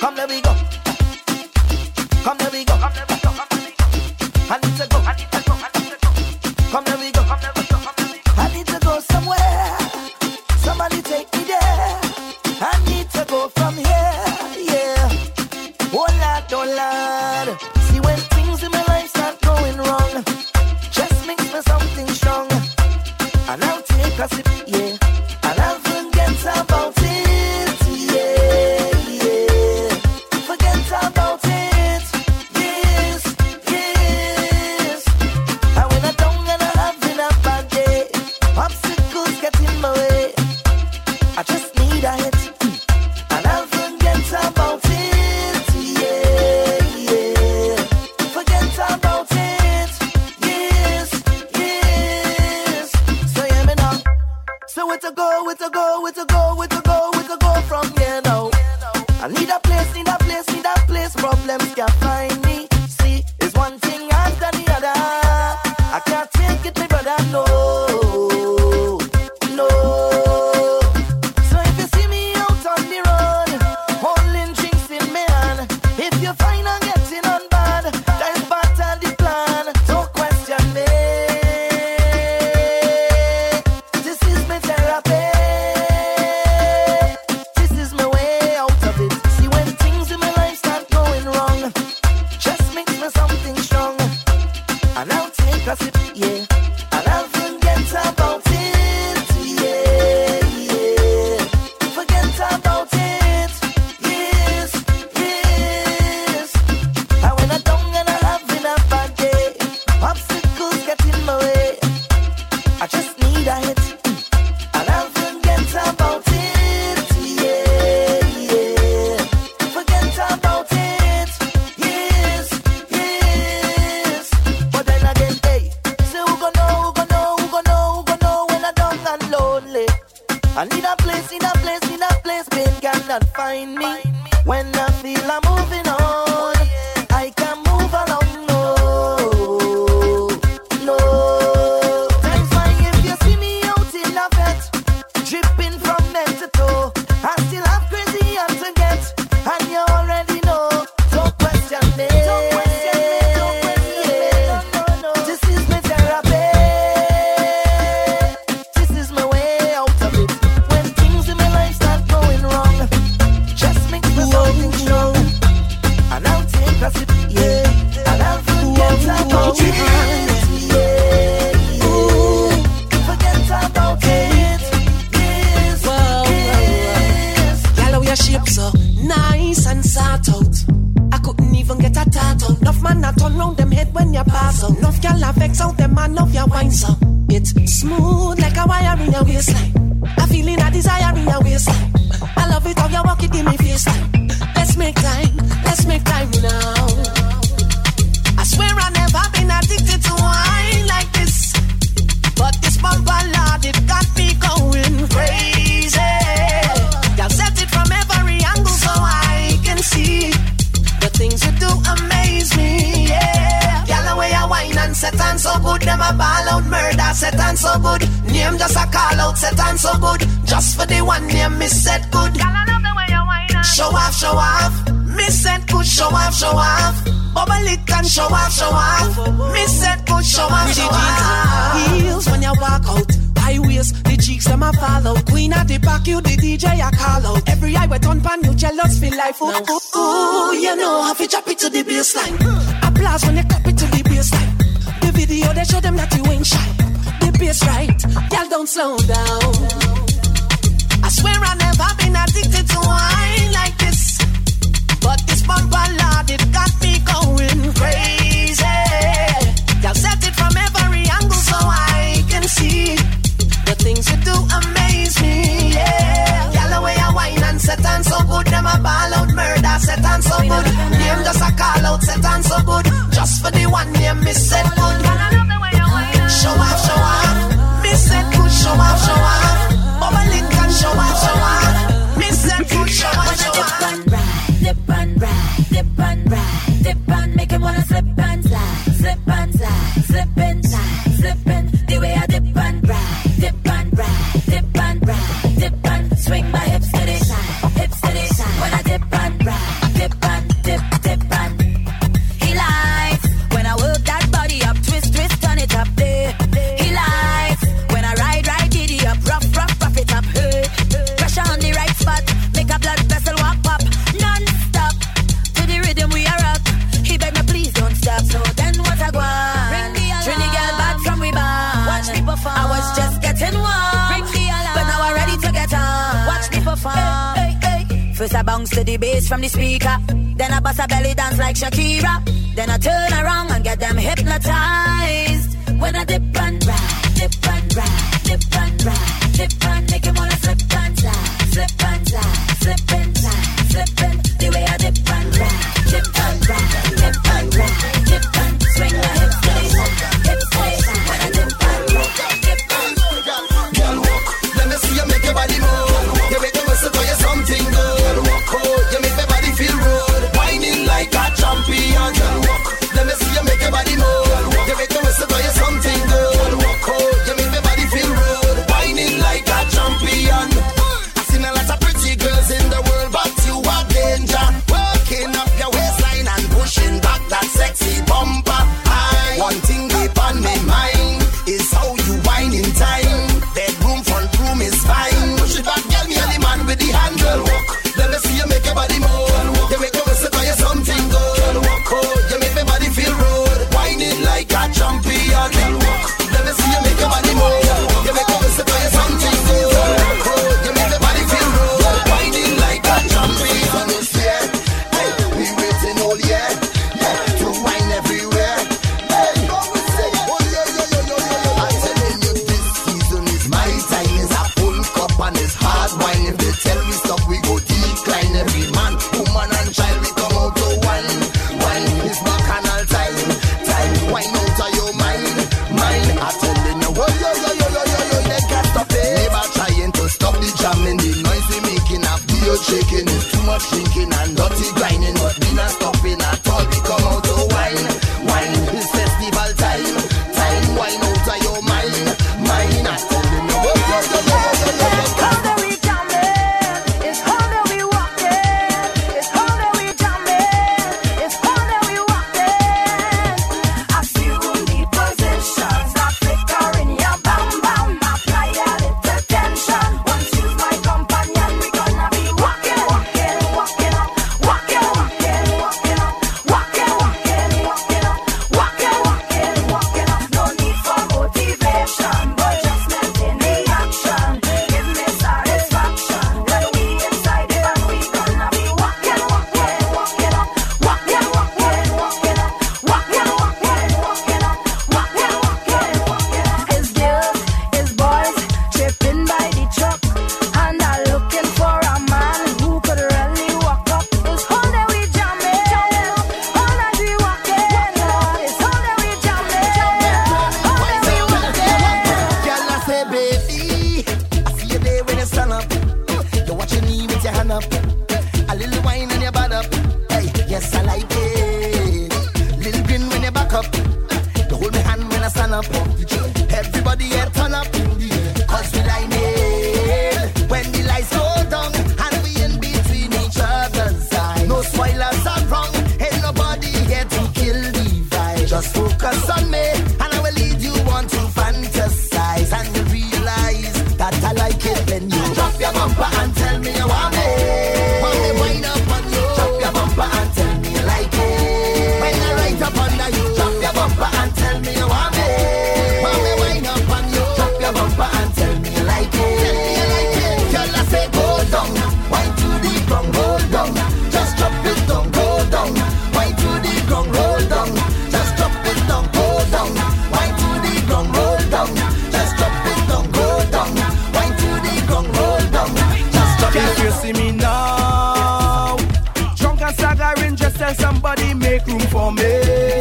Come there we go. Come there we go. Come there we go. I need to go. I need to go. I need to go. Come there we go. Come there we go. Come there we go. I need to go somewhere. Somebody take me there. I need to go from here. Yeah. Oh Lord. See when things in my life start going wrong, just mix me something strong, and I'll take a sip. Yeah. And I'll forget about it. Yeah. Yeah. Forget about it. From here now. I need a place. Problems can't find me. See, it's one thing after the other. I can't take it, my brother. No. So if you see me out on the road, holding drinks in my hand, if you find I'm getting on bad, that's part of the plan. Don't question me. This is my therapy. Yeah, and I'll forget about it. Yeah. Forget about it. Yes. And when I'm down and I'm having a bad day, obstacles get in my way. I just need a hit, and I'll forget about it. Yeah. Forget about it. Yes. But then again, hey. Who gonna know when I'm down and lonely? I need a place, pain cannot find me. When I feel I'm moving on, I can move along, no. That's why if you see me out in a vet, dripping from head to toe, I still have crazy and to get, and you already know. Don't question me. Man, I turn round them head when you pass out. Enough y'all vex out them man, love your wine so it's smooth like a wire in your waistline. A feeling, a desire in your waistline. I love it how you walk it in my face line. Let's make time now. I swear I never been addicted to wine like this, but this bumper lord, it got me going crazy. Y'all set it from every angle so I can see the things you do amaze me, yeah. Y'all away a wine and set on so good. Them a ball out murder, set on so good. Name just a call out, set on so good. Just for the one name, me said good. Y'all love the way you wine and show off. Me said good, show off. Bubble it and show off. Me said good, show off. Heels when you walk out. High waist, the cheeks them a fall out. Queen at the back, you the DJ a call out. Every eye wet on pan, you jealous feel like ooh, you know how to drop it to the baseline. Applause when you clap it to the baseline. The video they show them that you ain't shy. The bass right, y'all don't slow down. I swear I never been addicted to wine like this, but this bumper lord, it got me going crazy. Y'all set it from every angle so I can see the things you do amaze me, yeah. Y'all away a wine and set on so good. Them a ball out murder, set on so good. Name just a call out, set on so good. Just for the one name, me said good. Show off. Me said good, show off. Bubble it and show off. Me First I bounce to the bass from the speaker, then I bust a belly dance like Shakira. Then I turn around and get them hypnotized. When I dip and ride, dip and ride, dip and ride, dip and make him wanna slip and slide, slip and slide, slip and slide, slip and the way I dip and ride, dip and ride, dip and ride, dip and swing my hips to the side, hips to the side. When I dip and ride, dip and girl walk, let me see you make your body move. You make the muscle for you something good. Girl walk, oh, you make my body feel good. Whining like a champion. Girl walk, let me see you make your body move. You make the muscle for you something good. Girl walk, oh, you make my body feel good. Whining like a champion. I've seen a lot of pretty girls in the world, but you are danger. Working up your waistline and pushing back that sexy bumper. One thing deep on my mind is how you whine in time. Bedroom, front room is fine. Push it back, girl, me and the man with the handle. Walk, let me see you make your body move. You make me whistle for you something good. Girl, walk, oh, you make my body feel rude. Whining like a champion. Girl, walk, let me see you make your body move. You make me whistle for you something good. Girl, walk, oh, you make my body feel rude. Whining like a champion. Yeah, hey, we waiting all year, yeah, to whine everywhere. Hey, I'm telling you, this season is my time. It's a full cup and it's hard wine. If they tell we stop, we go decline. Every man, woman and child, we come out to wine. Wine is bacchanal time. Time, wine out of your mind. Mind, I'm telling you, oh, yo, they can't stop it. Never trying to stop the jamming. The noise we making, a beer shaking. It's too much drinking and dirty grinding. But we not stopping at all. We come out to wine. Wine is festival time. Time, wine out of your mind. Mind, I'm telling you, oh, yo. It's how that we jamming, it's how that we walking, it's how that we jamming, it's how that we walking. Assume the positions that flicker in your bam bam. Apply a little tension. Once you's my companion, we gonna be walking, walking, walking up, walking, walking, walking up, walking, walking, walking up, walking, walking, walking up. No need for motivation, but just maintain the action. Give me satisfaction when we inside it and we gonna be walking, walking, walking up, walking, walking, walking up, walking, walking, walking up, walking, walking, walking up. His girls, his boys, tripping by the truck, and are looking for a man who could really walk up. It's all that we jamming, all that we walking, it's all that we jamming, all that we walking. Girl, I say, baby, I see you there when you stand up. You're watching me with your hand up. A little wine and your butt up. Hey, yes, I like it. Little grin when you back up. You hold my hand when I stand up. Everybody here turn up. Cause we like it. When the lights go down and we in between each other's eyes. No spoilers are wrong. Ain't nobody here to kill the vibe. Just focus on me and I will lead you on to fantasize. And you realize that I like it when you drop your bumper and tell me you want me. Want me wind up on you. Drop your bumper and tell me you like it. When I right up under you. Drop your bumper and tell me you want me. Want me wind up on you. Drop your bumper and tell me you like it. Tell me you like it. Girl, I say go down. Wind to the ground, roll down. Just drop it down, go down. Wind to the ground, roll down. Just drop it down, go down. Wind to the ground, roll down. Just drop it down, go down. Wind to the ground, roll down. Just drop it down. If you see me now, drunk and staggering, just tell somebody make room for me.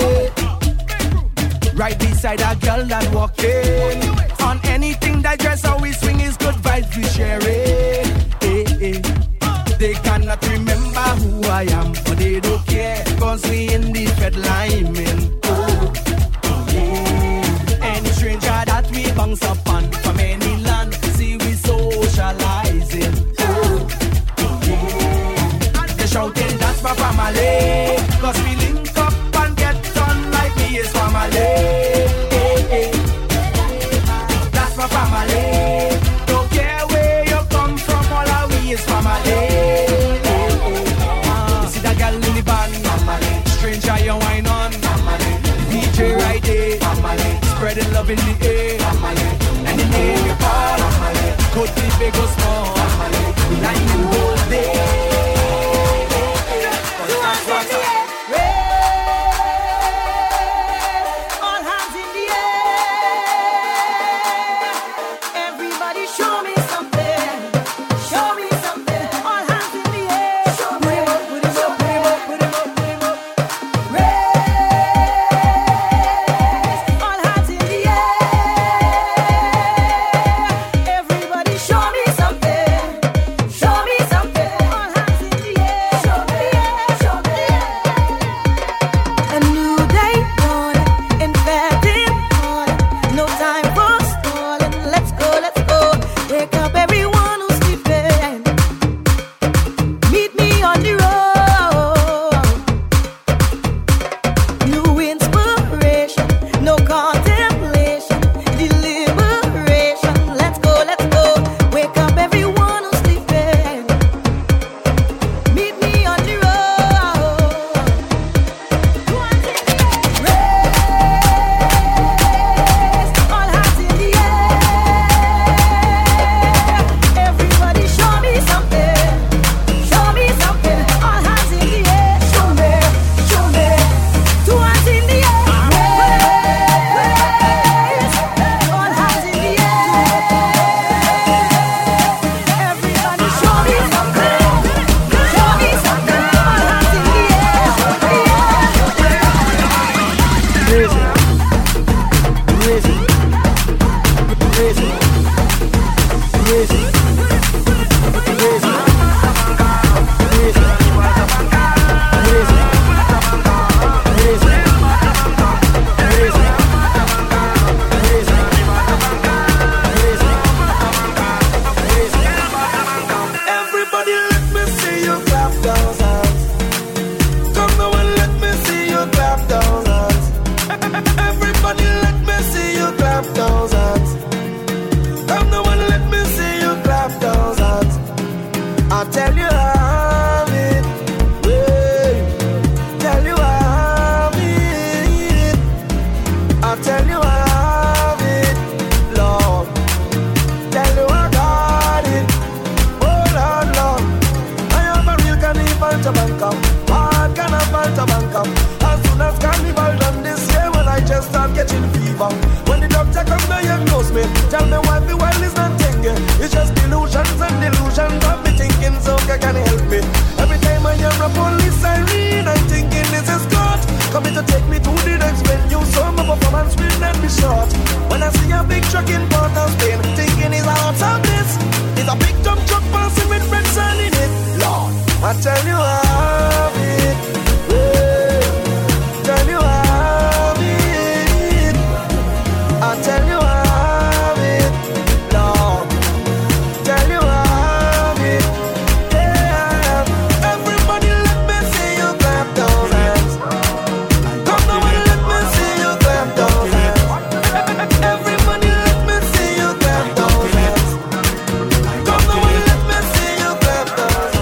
Right beside a girl that walking on anything that dress how we swing is good vibes we sharing. They cannot remember who I am, but they don't care, cause we in the fed liming. Any stranger that we bounce upon from any land, see we socializing. They shouting that's my family, cause we link up and get on like me is family. That's my family. Don't care where you come from, all our we is family. You see that girl in the band, stranger you wine on, DJ right there, spreading love in the air, and the name you call, could be big or small, like you whole day. Malta Bangkok. What kind of Malta Bangkok? As soon as carnival done this year, when I just start catching fever. When the doctor come diagnose me, tell me why the world is not thinking. It's just illusions and delusions of me thinking, so can you help me? Every time I hear a police siren, I'm thinking this is God coming to take me to the next venue, so my performance will not be short. When I see a big truck in Port of Spain, thinking it's out of this. It's a big dump truck passing with red sun in it. Lord, I tell you how it, tell you how it, I tell you how it, Lord, tell you how it, yeah. Everybody let me see you clap those hands. Come on, let me see you clap those hands. Everybody let me see you clap those hands. Come on, let me see you clap those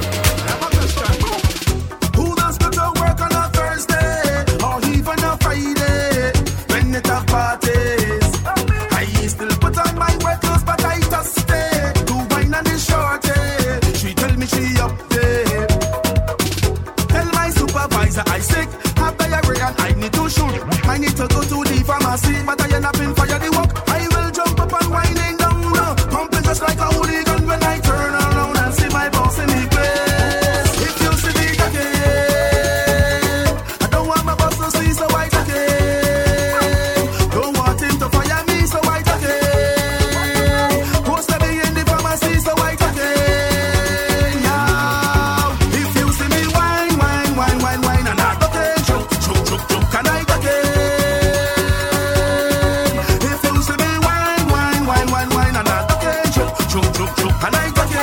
hands. Who does go to work on a Thursday or even a Friday when it a parties? I still put on my wet clothes, but I just stay to wine and the shorty. She tell me she up there. Tell my supervisor I sick, have diarrhea and I need to shoot. I need to go to the pharmacy, but I end up in fire the walk. I will jump up and whining down, pumping just like a hooligan when I turn around and see my boss in the place. If you see me again, I don't want my boss to see so white again. Don't want him to fire me so white again. Post me in the pharmacy so white again. Yeah. If you see me wine, wine, wine, wine, wine, and I don't take choke, choke, choke, choke, and I again. If you see me wine, wine, wine, wine, wine, and I don't take choke, choke, choke, choke, and I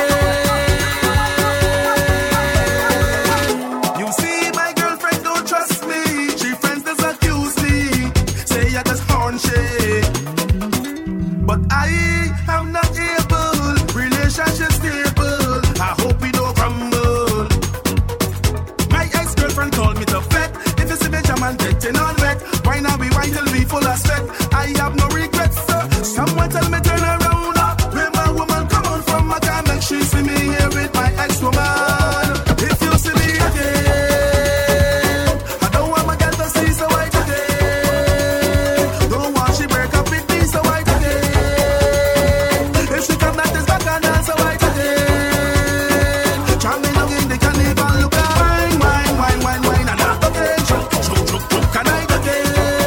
again. You see, my girlfriend don't trust me. She friends just accuse me. Say I just horn shake. But I am not able. Relationship stable. I hope we don't crumble. My ex-girlfriend called me to vet. If you see me jam and getting on wet, why not we wine till we full of sweat? I have no regrets, sir. Someone tell me turn around. Where my woman come on from, I can't make she see me here with my ex-woman. If you see me again, I don't want my girl to see so white again. Don't want she break up with me so white again. If she come at this back and dance so white again. Charm me long in the carnival, look at wine, wine, wine, wine, wine, and I again. Choke, choke, choke, choke, and I again.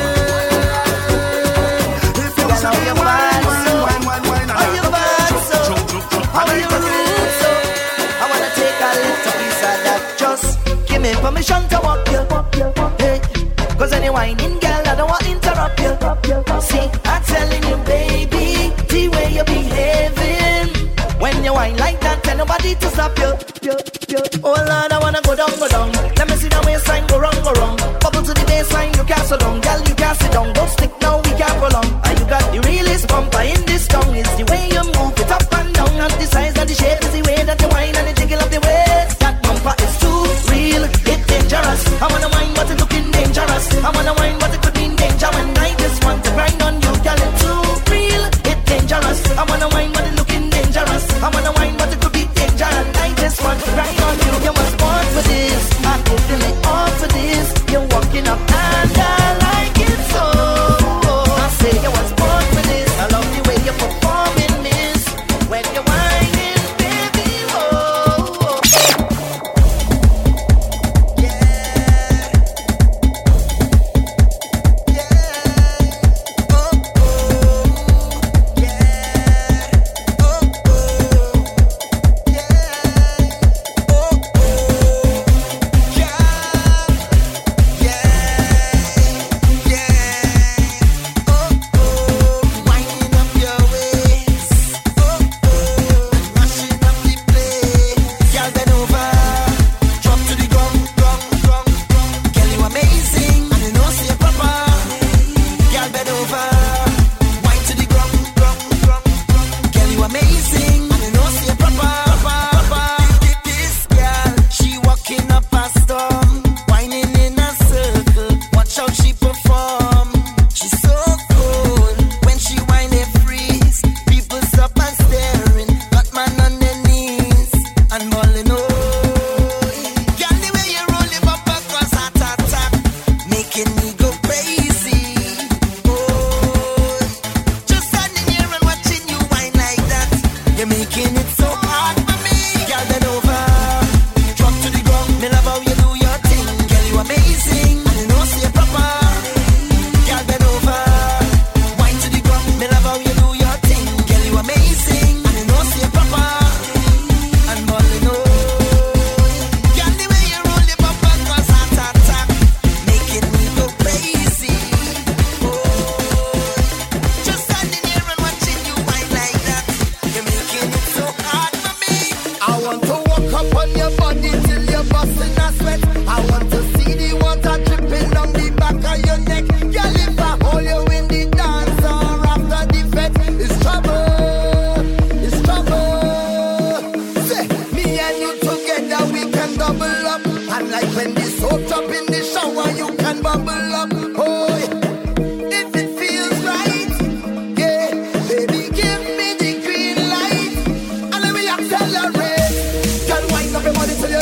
If you see me wine, wine, wine, wine, wine, and I again. Choke, choke, choke, choke, and I again. I wanna take a little piece of that. Just give me permission to walk you. Hey, cause any whining girl, I don't want to interrupt you. See, I'm telling you, baby, the way you're behaving. When you whine like that, tell nobody to stop you. Oh Lord, I wanna go down, go down. Let me see the waistline go wrong, go wrong. Bubble to the baseline, you can't sit down. Girl, you can't sit down. Don't stick now, we can't prolong. And you got the realest bumper in this tongue. It's the way you move it up and down. Not the size, not the shape, it's the way that you whine and the jiggle of the waist. That bumper is too real, it's dangerous. I wanna whine, but it's looking dangerous. I wanna whine, but it could mean danger. When I just want to grind on you, girl, it's too real, it's dangerous. I wanna whine, but it's looking dangerous. I wanna whine, but it could be danger. And I just want to grind on you. You must born for this.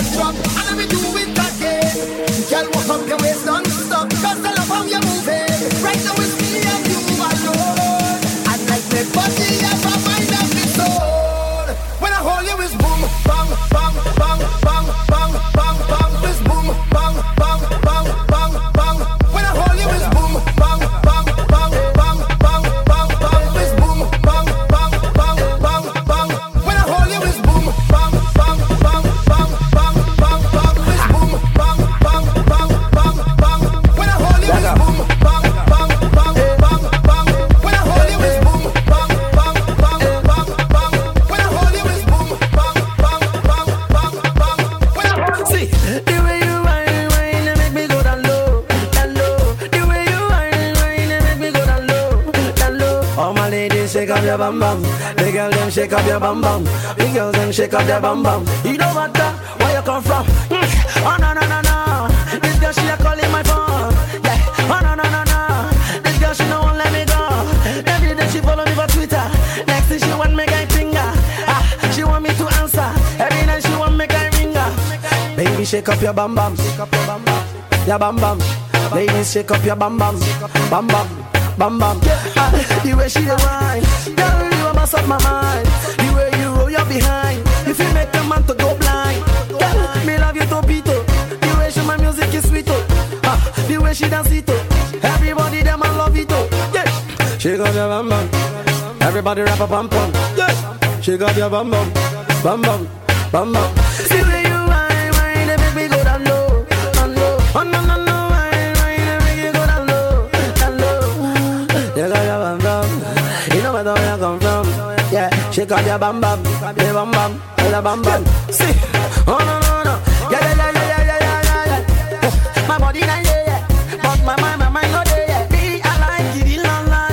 first drop, and then we do it again. Girl, walk up your waist non-stop, cause I love how you're moving. Right now it's me and you alone. And like my body, have a mind of its own. When I hold you, it's boom, bang, bang, bang, bang, bang, bang, bang. It's boom, bang, bang, bang, bang, bang. When I hold you, it's boom, bang, bang, bang, bang, bang, bang, bang. It's boom, bang, bang, bang, bang, bang. When I hold you, it's boom, bang, bang, bang, bang, bang, bang, bang. It's boom, bang, bang, bang, bang, bang. When I hold you, it's boom, bang, bang, bang, bang, bang. When I hold you, it's boom, bang, bang, bang, bang, bang. When I hold you, it's boom, bang, bang, bang, bang, bang. When I hold you, See, the way you whine, they make me go down low, down low. The way you whine, they make me go down low, down low. All my ladies, shake up your bum bum. The girl them shake up your bum bum. The girls them shake up their bum bum. You don't matter where you come from. Oh no no no no. This girl she a calling my phone. Yeah. Oh no no no no. This girl she no won't let me go. Every day she follow me for Twitter. Next thing she want me guy finger. She want me to answer. Every night she want me guy ringer. Baby, shake up your bum bum. Shake up your bum bum. Your bum bum. Ladies, shake up your bum bum. Bum bum. Bum bum. The way she dey whine, girl, you a mess up my mind. The way you roll your behind, if you make a man to go blind. Girl, me love you topito. The way she my music is sweet oh. The way she dance it oh. Everybody them I love it oh. Yeah. Shake up your bum bum. Everybody rap a bum bum. Yeah. Shake up your bum bum. Bum bum. Bum bum. See the way you whine, they make me go down low, down low. Oh no no no, whine, they make you go down low, down low. You got your bum bum. You know where you come from. Yeah, shake up your bum bum, your bum bum, your bum bum. See, oh no no no, yeah yeah yeah yeah yeah yeah yeah yeah. My body not there yet, but my mind not there yet. Me I like it, la la,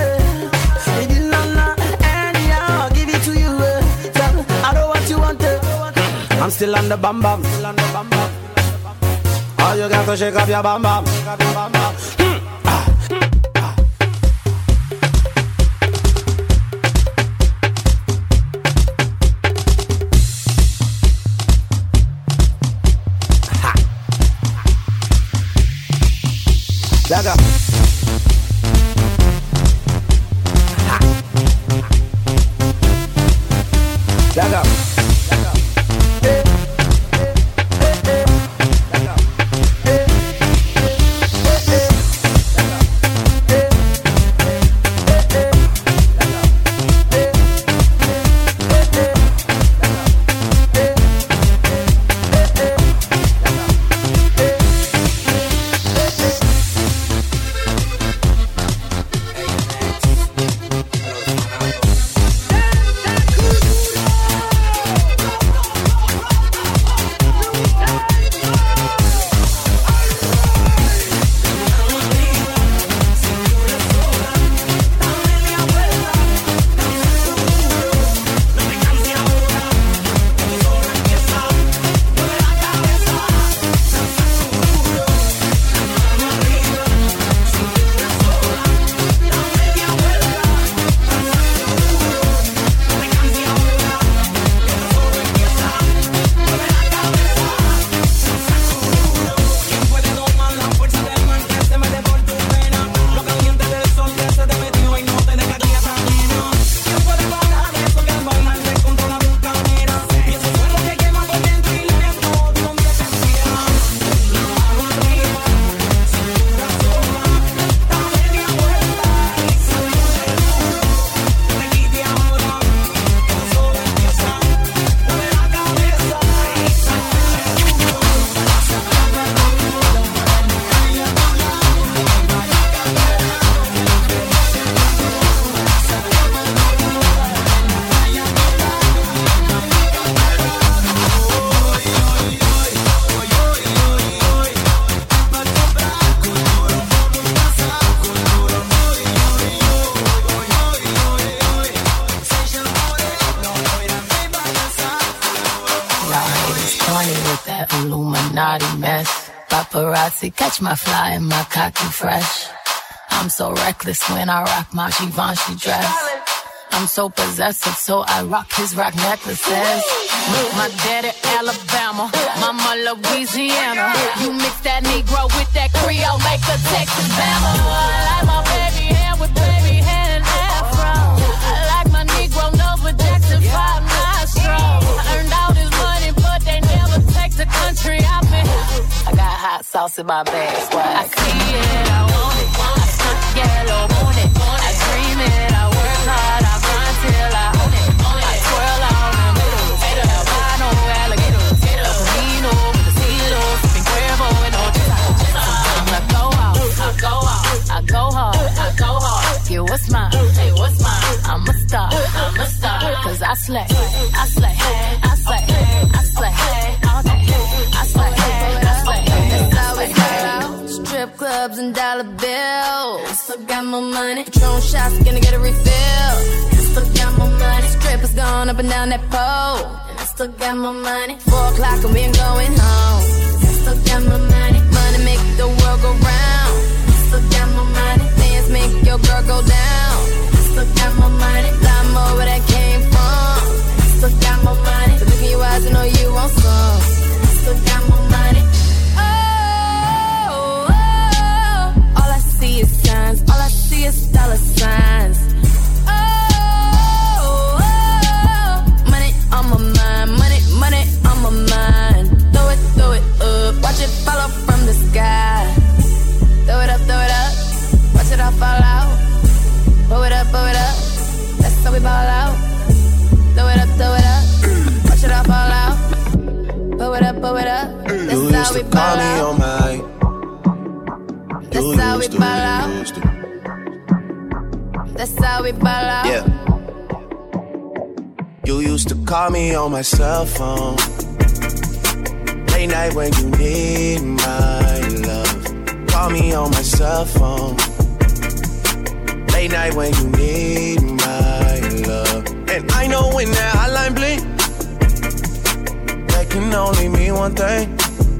and yeah I'll give it to you. Girl, I know what you want to. I'm still on the bum bum. All you got to shake up your bum bum. Daga. Daga. Illuminati mess. Paparazzi catch my fly and my cocky fresh. I'm so reckless when I rock my Givenchy dress. I'm so possessive, so I rock his rock necklaces. My daddy Alabama, mama Louisiana. You mix that Negro with that Creole, make a Texas Bama. I like my baby hair with baby hair and afro. I like my Negro nose with Jackson 5 nostrils. Earned all this money, but they never take the country out me. I got hot sauce in my bag. I see it, I want it. I stuck yellow, want it. I dream it, I work hard, I grind till I own it. I twirl on them middles, albino alligators, El Camino with the stelos, sipping Cuervo and Ocho. I go out, I go out, I go hard, I go hard. Yeah, what's mine? Hey, what's mine? I'm a star, cause I slay, I slay, I slay, I slay, all day, I slay, I slay. That's how we start out. Strip clubs and dollar bills. Still got more money. Patron shots, gonna get a refill. Still got more money. Strippers going up and down that pole. And I still got more money. 4 o'clock and we ain't going home. I still got more money. Money make the world go round. I still got more money. Dance make your girl go down. I still got more money. Lot more where that came from. I still got more money. The look in your eyes, I know you want some. I still got more money. All I see is signs. All I see is dollar signs. Money on my mind. Money on my mind. Throw it up. Watch it fall off from the sky. Throw it up. Watch it all fall out. Blow it up. That's how we ball out. Throw it up. Watch it all fall out. Blow it up. That's how we ball out. That's how we ball out. That's how we ball out. Yeah. You used to call me on my cell phone. Late night when you need my love. Call me on my cell phone. Late night when you need my love. And I know when that hotline blink, that can only mean one thing.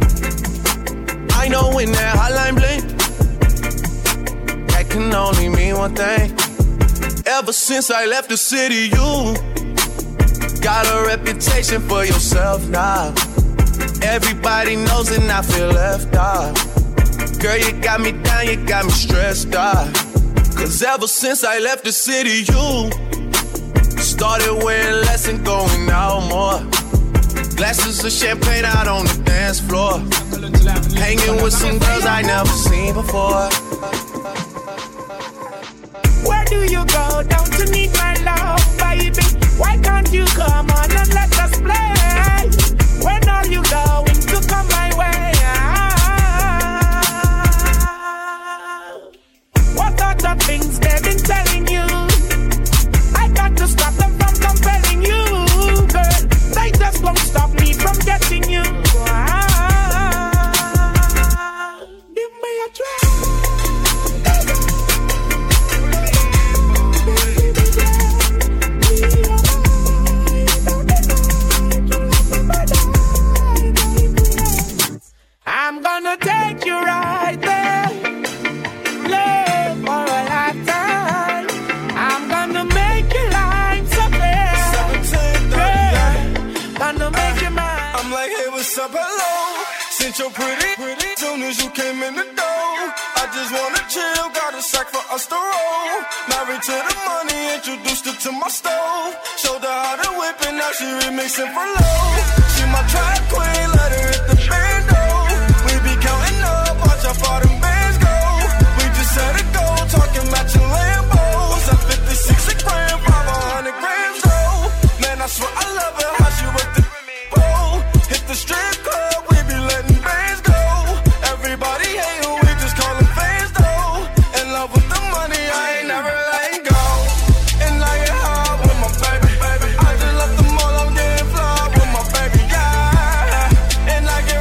I know when that hotline blink, that can only mean one thing. Ever since I left the city, you got a reputation for yourself now. Everybody knows and I feel left out. Girl, you got me down, you got me stressed out. Cause ever since I left the city, you started wearing less and going out more. Glasses of champagne out on the dance floor. Hanging with some girls I never seen before. Where do you go? Don't you need my love, baby? Why can't you come on and let us play? When are you going to come my way? What other things they've been telling you? I got to stop them from compelling you, girl. They just won't stop me from getting you. Give me a try. I'm gonna take you right there, love for a lifetime. I'm gonna make your life so fair, girl. Gonna make you mine. I'm like, hey, what's up, hello? Since you're pretty, soon as you came in the door, I just wanna chill, got a sack for us to roll. Married to the money, introduced her to my stove. Showed her how to whip and now she remixing for low. She my track queen, let her hit the bando. We be counting up, watch how far them bands go. We just set a goal, talking matching Lambos. At 56 a gram, 500 grams though. Man, I swear I love her, how she work the pole. Hit the strip club, we be letting bands go. Everybody hate who we just call them fans though. In love with the money, I ain't never letting go. And I get hard with my baby. I just left the mall, I'm getting flawed with my baby, yeah. And I get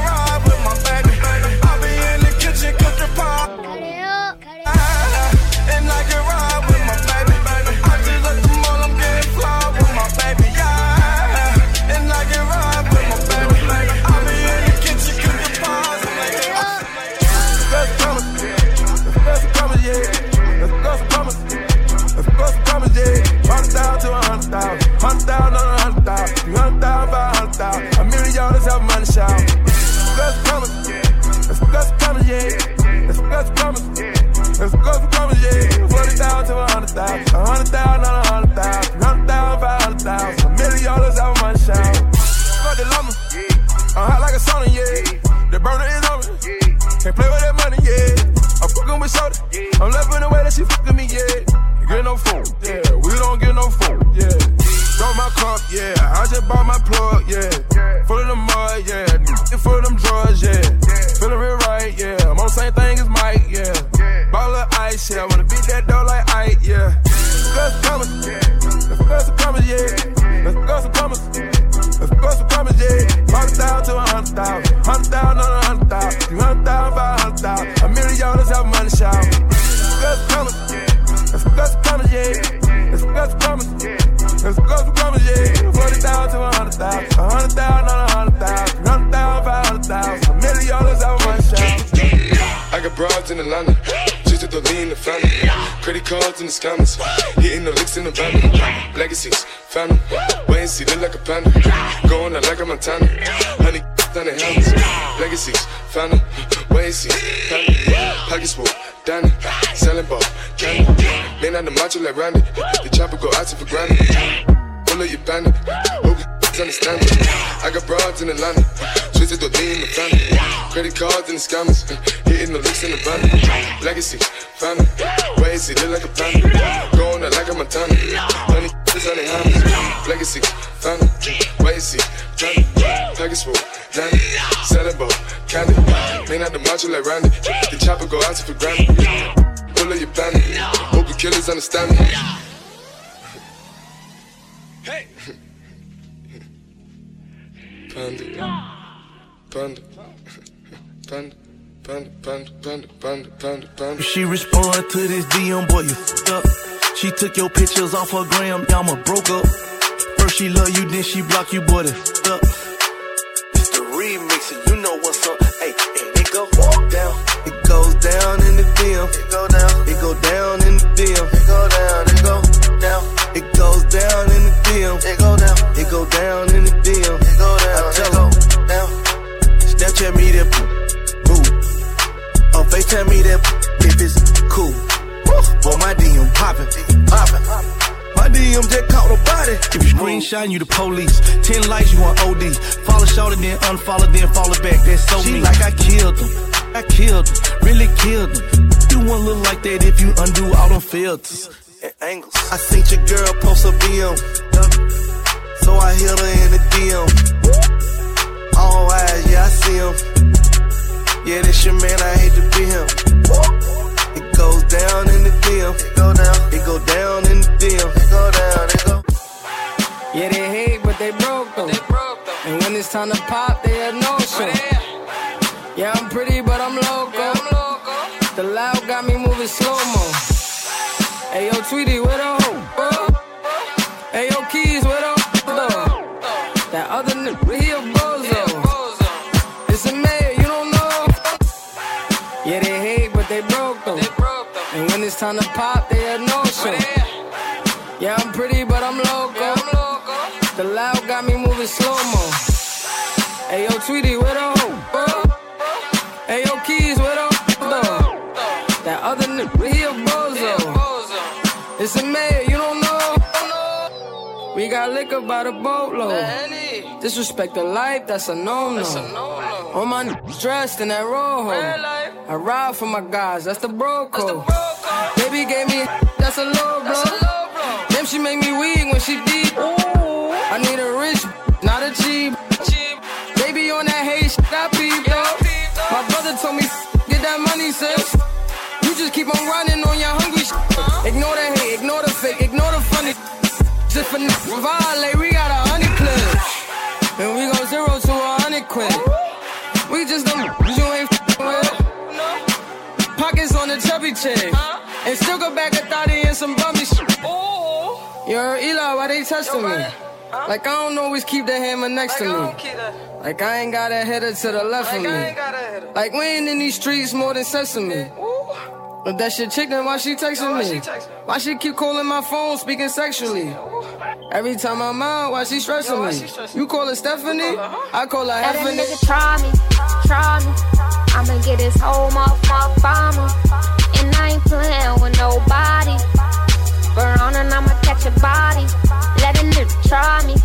with soda. I'm loving the way that she fucking me, yeah. Get no phone, yeah. We don't get no phone, yeah. Drop my cup, yeah. I just bought my plug, yeah. Full of the mud, yeah. Full of them drugs, yeah. Feeling real right, yeah. I'm on the same thing as Mike, yeah. Ball of ice, yeah. I wanna beat that door like Ike, yeah. Let's come, let's go some commas, yeah. Let's go some commas, let's go some commas, yeah. 100,000 to 100,000, 100,000 on 100,000, 300,000 by 100,000. $1 million, let's have money shout. Let's come, let's go some commas, yeah. Let's go some commas, let's go some commas, yeah. 40,000 to 100,000, 100,000 on 100,000, 300,000 by 100,000. $1 million, let's have money shout. I got broads in Atlanta, just to the lean the family. Credit cards in the scammers, hitting the licks in the van. Legacies, family, wait and see, look like a panda. Going out like a Montana, honey, down the helmets. Legacies, family, wait and see, family. Pockets full, Danny, selling ball, candy. Man on the macho like Randy, the chopper go out to for granted. Pull up your bandit, hope you understand it. I got broads in Atlanta, twisted the lean in the family. Credit cards and the scammers, hitting the licks in the van. Legacy, family, wait and see, look like a panda. Going out like a Montana, honey, this on the helmets. Legacy, family, wait and see, family. Package full, Danny, selling ball, candy. Man out the macho like Randy, the chopper go out to for granted. Pull up your bandit, hope you killers understand me. Hey! Panda, panda, panda, panda, panda, panda, panda, panda, panda. She respond to this DM, boy, you f***ed up. She took your pictures off her gram, y'all broke up. First she love you, then she block you, boy, f***ed up. It's the remix, and you know what's up. Hey, it go down. It goes down in the DM. It go down. It go down in the DM. It go down. It go down. It goes down in the DM. It go down. It go down in the DM. It go down. I tell her down. Snapchat me that boo. FaceTime me that if it's cool. Boy, my DM poppin'. My DM just caught a body. If you screenshot, you the police. 10 likes, you on OD. Follow shorter, then unfollow, then follow back. That's so me. Like I killed him. Really killed him. You won't look like that if you undo all them filters and angles. I seen your girl post a BM, so I hit her in the DM. All eyes, yeah, I see him. Yeah, this your man, I hate to be him. It goes down in the DM. It go down. It go down in the DM. It go down. It go. Yeah, they hate, but they broke them. And when it's time to pop, they have no show. Yeah, I'm pretty, but I'm loco. The loud got me moving slow-mo. Hey, yo, Tweety, where the hoe? Hey, yo, Keys, where the hoe? That other nigga, he a bozo. It's a mayor, you don't know. Yeah, they hate, but they broke them. And when it's time to pop, they have no show. Yeah, I'm pretty, but I'm loco. The loud got me moving slow-mo. Hey, yo, Tweety, where the hoe? Hey, yo, Keys, where the hoe? That other nigga, he a bozo. It's a mayor, you don't know. We got liquor by the boatload. Disrespect the life, that's a no-no. All my niggas dressed in that rojo. I ride for my guys, that's the bro code. Baby gave me, that's a low blow. Then she make me weak when she deep. I need a rich, not a cheap. Baby on that hate shit, I peep though. My brother told me, get that money, sis. You just keep on running on your hungry shit. Ignore the hate, ignore the fake, ignore the funny. Just for violate, we got 100 clips. And we go 0 to 100 quid. We just don't you ain't with. Pockets on the chubby chick. And still go back a 30 and some bummy shit. You heard Eli, why they testing me? Like I don't always keep the hammer next to me. Like I ain't got a header to the left of me. Like we ain't in these streets more than sesame. If that shit chick, then why she texting me? Why she keep calling my phone, speaking sexually? Every time I'm out, why she stressing me? You call her Stephanie? I call her Let a Heffany. nigga try me. I'ma get his whole motherfucker farmer. And I ain't playing with nobody. Burn on and I'ma catch a body. Let a nigga try me.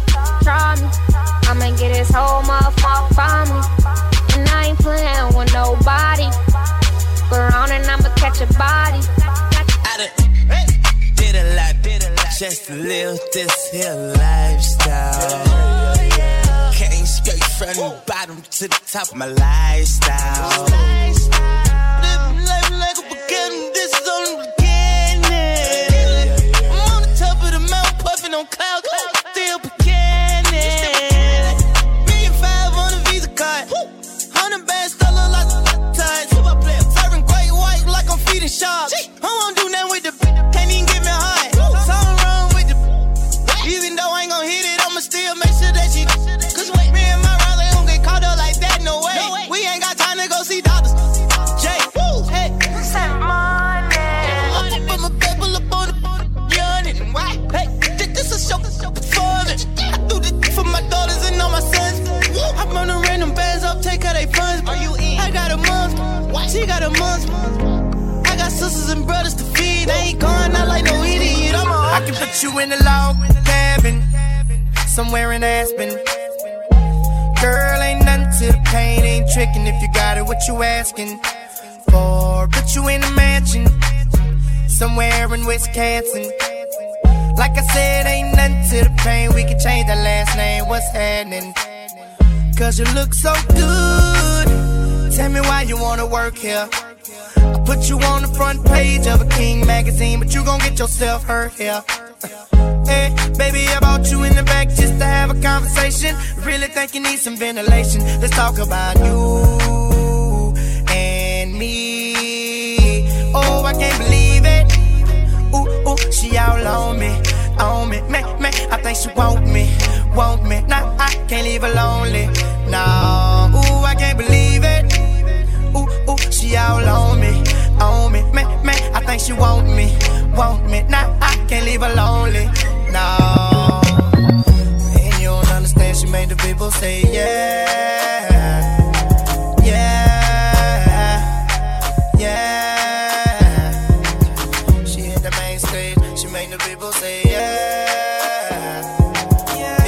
I'ma get his whole motherfucker farmer. And I ain't playing with nobody. Burn on and I'ma catch a body. just to live this here lifestyle. Came straight from the bottom to the top of my lifestyle. Living life like a beginning, this is only the beginning. I'm on the top of the mountain, puffing on clouds, still beginning. 1,500,000 on the Visa card, 100 bands, still look like ties. Serving great white like I'm feeding sharks. I won't do nothing with the can't even get me high. Something wrong with the even though I ain't gon' hit it, I'ma still make sure that she. Cause me and my rally don't get caught up like that, no way. We ain't got time to go see doctors. Jay, woo, hey. Send money. I put my people up on the yawning. Why? Hey, this a show for me. I do this for my daughters and all my sons. I run the random bands up, take her they funds. Are you in? I got a month. She got a month. I got sisters and brothers to feed. I ain't going out like no idiot. I can put you in a log cabin somewhere in Aspen. Girl, ain't nothing to the pain, ain't tricking if you got it, what you asking for? Put you in a mansion somewhere in Wisconsin. Like I said, ain't nothing to the pain, we can change the last name, what's happening? Cause you look so good, tell me why you wanna work here. I put you on the front page of a King magazine, but you gon' get yourself hurt here. Hey, baby, I brought you in the back just to have a conversation. Really think you need some ventilation. Let's talk about you and me. Oh, I can't believe it. Ooh, ooh, she all on me, man, I think she want me. Nah, I can't leave her lonely. No, ooh, I can't believe it. Ooh, ooh, she all on me, man, I think she want me. Nah, I can't leave her lonely. No, and you don't understand. She made the people say yeah, yeah, yeah. She hit the main stage. She made the people say yeah, yeah,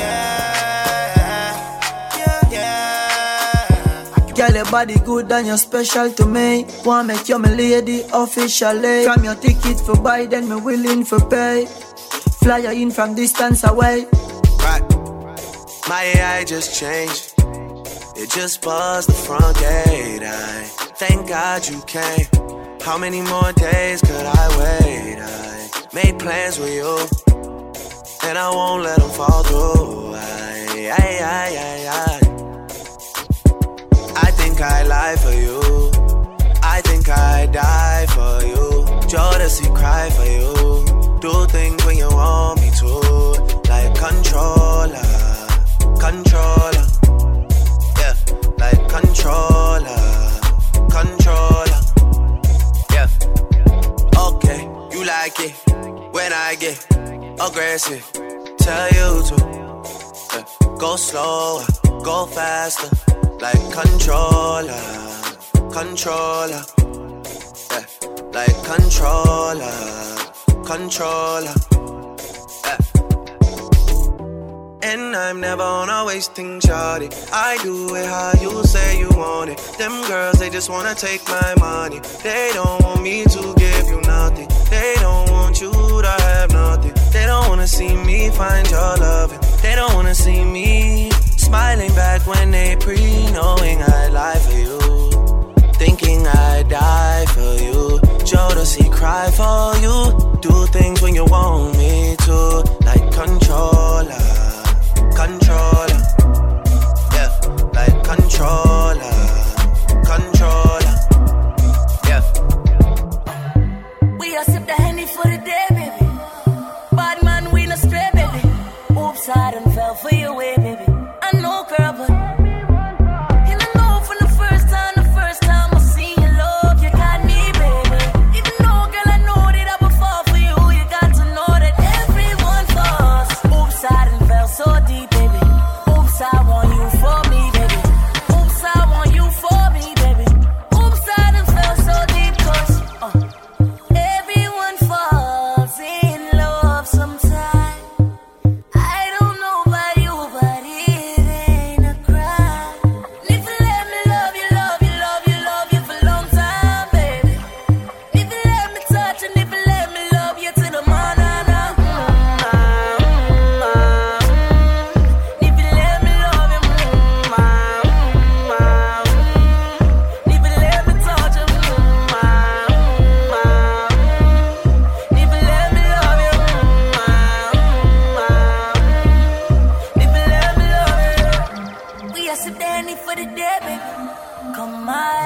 yeah. Girl, your body good and you're special to me. Wanna make you my lady officially. From your ticket for buy, then me willing for pay. Fly you in from distance away. Right. My AI just changed. It just buzzed the front gate. I thank God you came. How many more days could I wait? I made plans with you, and I won't let them fall through. I think I lie for you. I think I die for you. Jodeci cry for you. Do things when you want me to. Like controller. Yeah, like controller. Yeah. Okay, you like it when I get aggressive. Tell you to go slower, go faster. Like controller. Yeah, like controller. Yeah. And I'm never on a wasting shawty. I do it how you say you want it. Them girls, they just wanna take my money. They don't want me to give you nothing. They don't want you to have nothing. They don't wanna see me find your loving. They don't wanna see me smiling back when they knowing I lie for you. Thinking I die for you. Jodeci cry for you. Do things when you want me to. Like controller. Yeah, like controller. Yeah. We are sip the Henny for the day, baby. Bad man, we no stray, baby. Oops, I done fell for your way, baby. I know, girl, but you don't know for the first time.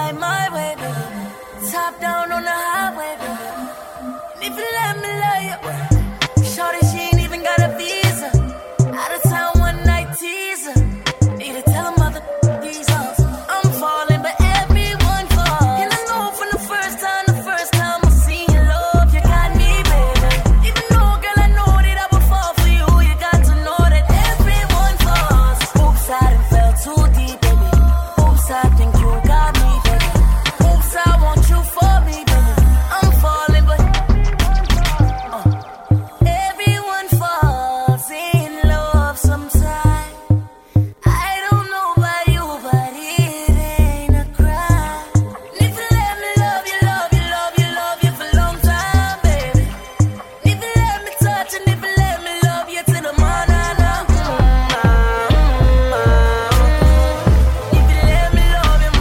ride my way, baby. Top down on the highway, baby. And if you let me love you, shorty, she ain't even got a visa. Out of town one night teaser. Need to tell a mother these hoes. I'm falling, but everyone falls. And I know from the first time I seen your love, you got me, baby. Even though, girl, I know that I would fall for you. You got to know that everyone falls. Oops, I done fell too deep, baby. Oops, I think you got me, baby. Oops, I want you for me, baby. I'm falling, but everyone falls in love sometime. I don't know about you, but it ain't a crime. And if you let me love you, love you, love you, love you for a long time, baby. And if you let me touch and if you let me love you till the morning, if you let me love you,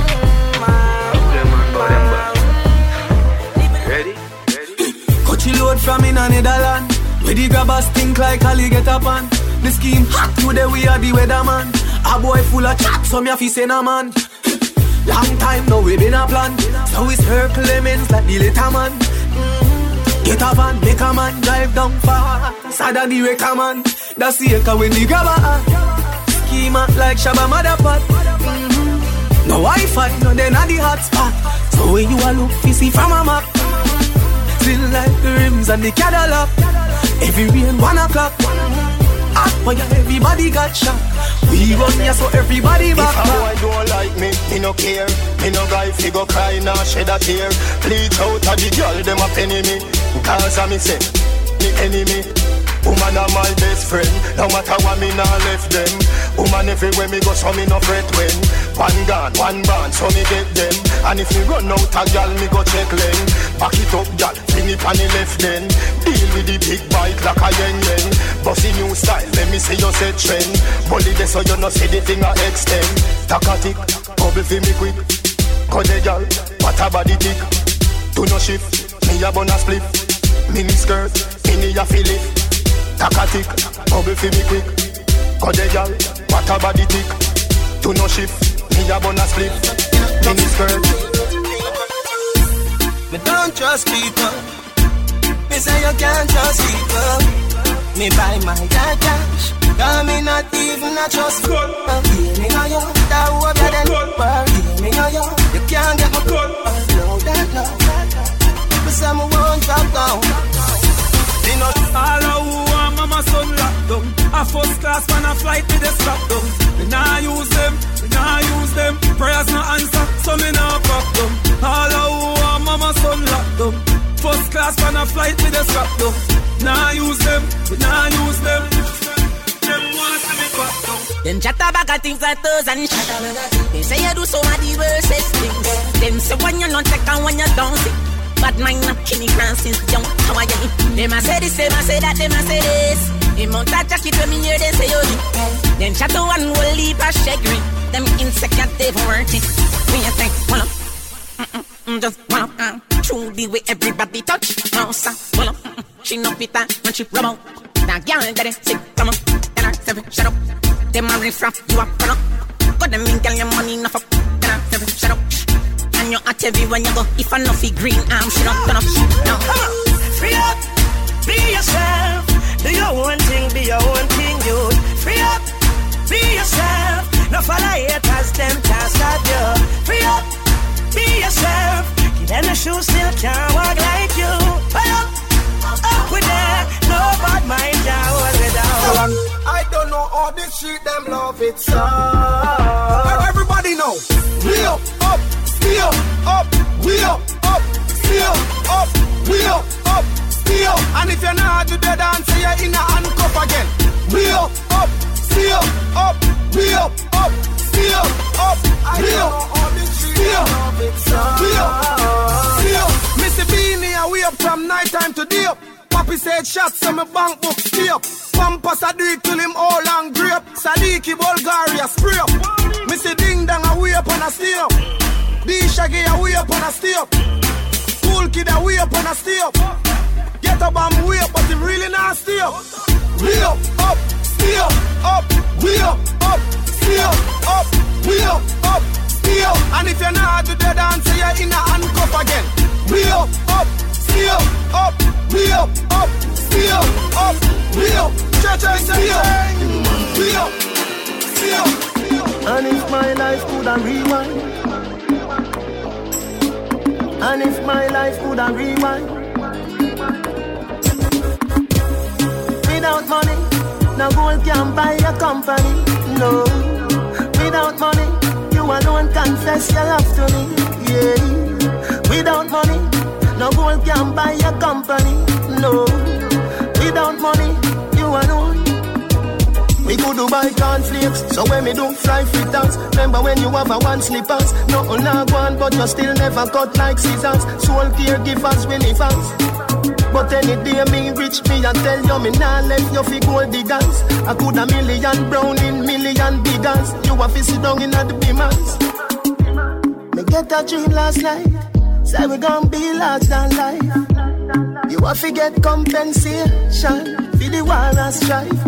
Ready? Coachy load from in a Netherland. Where the grabbers think like Ali get up on. The scheme hot today, we are the weatherman. A boy full of chat, so me a fi send a man. Long time now we been a plan. So it's her Clemens like the later man. Get a van, make a man drive down far. Sada the wrecker man. That's the echo when the grabber. Schema like Shabba Motherpot. No Wi-Fi, no then at the hot spot. So when you a look, you see from a map. Still like the rims and the Cadillac. Every rain 1 o'clock. Hot fire, everybody got shot. We run here so everybody back. If a boy don't like me no care. Me no guy fi go cry nor shed a tear. Bleach out of the girl, them a penny me. Cause I me say, me enemy. Woman are my best friend. No matter what me nah left them. Woman everywhere me go so me no fret when. One gun, one band, so me get them. And if me run out a gal, me go check lane. Back it up gal, fling it on the left then. Deal with the big bike like a yen. Bossy new style, let me see you set trend. Bully this so you no see the thing I extend. Takatik, bubble fi me quick. Cause the gal, what a body tick. Do no shift, me a bun a split. Mini skirt, mini a fill it. Takatik, bubble fi me quick. Cause the gal, what a body tick. Do no shift, me a bun a split. Mini skirt. Me don't trust people. Me say you can't trust people. Me buy my dad cash. Cause me not even a trust. Me know you, that hope you then. Me know you can't get my cut. No, that no. But some won't drop down. All who want mama son locked down. A first class man a flight with the strap down. We nah use them. Prayers no answer, so me nah pop them. All who want mama son locked down. First class man a flight with the strap down. Nah use them. Them want to me pop down. Them chat about things like those and shut up. They say you do some of the worstest things. Them say when you not take and when you don't see. But mine not Kenny Francis young. How are you? Them a say this, them a say that, them a say this. Them mount a jacket when me hear they say yo. Them chat to one will leave a shaggy. Them insecure they've worked it. When you think, hold up, just hold up. True the way everybody touch. Mouse, hold up. She no fit when she rub out. That girl that is sick, come on. Then I say shut up. Them a riff-raff, you a front up. Got them in, girl, your money enough up. Then I say shut up. And you at every when you go. If I know fi green arm, she don't turn up. No. Come on, free up, be yourself. Do your own thing, be your own thing, dude. Free up, be yourself. No follow haters, them can't stop you. Free up, be yourself. Give them the shoes, still can't walk like you. Fire up with that. No bad mind, can't hold me down. I don't know all this shit, them love it so. Everybody know. We up, still up, we up, still up, we up, still. And if you're not to the dance, you're in a handcuff again. We up, still up, we up, still up, we up, still, we up, still. Missy Beanie, we up from night time to day up. Papi said shots on my bank book stay up. Pampas I do it till him all and grape. Sadiki Bulgaria spray up. Missy Ding Dang a way up and a stay up. D Shaggy a way up and a stay up. Cool Kid a way up and a stay up. Get a bomb way up but him really not stay up. We up, stay up, we up, stay up, we up, stay up. And if you're not to the dance, you're in a handcuff again. We up, stay up, we up, stay up, we up. Church and stay up, we up, stay up. And if my life could have rewind, and if my life could have rewind, without money, no gold can buy a company. No, without money, you alone confess your love to me. Yeah, without money, no gold can buy a company. No, without money, you alone. We could do buy cornflakes, so when me do fry fritters. Remember when you have a one slippers? Nothing not one, but you still never cut like scissors. Soul caregivers, believers. But any day me rich, me I tell you me nah left you fi gold diggers. I could a million brown in million biggers. You a fi sit down in the beamers. Me get a dream last night, say we gon' be large than life. You a fi get compensation for the war and strife.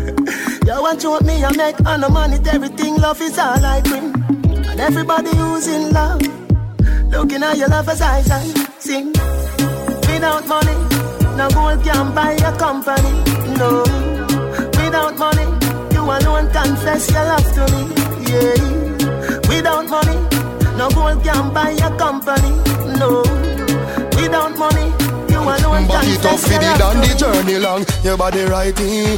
You want to me I make on the money, everything love is all I bring. And everybody who's in love, looking at your lover's eyes and sing. Without money, no gold can buy a company. No, without money, you alone confess your love to me. Yeah, without money, no gold can buy a company. No, without money, you alone confess your love to me. The journey long, your body writing,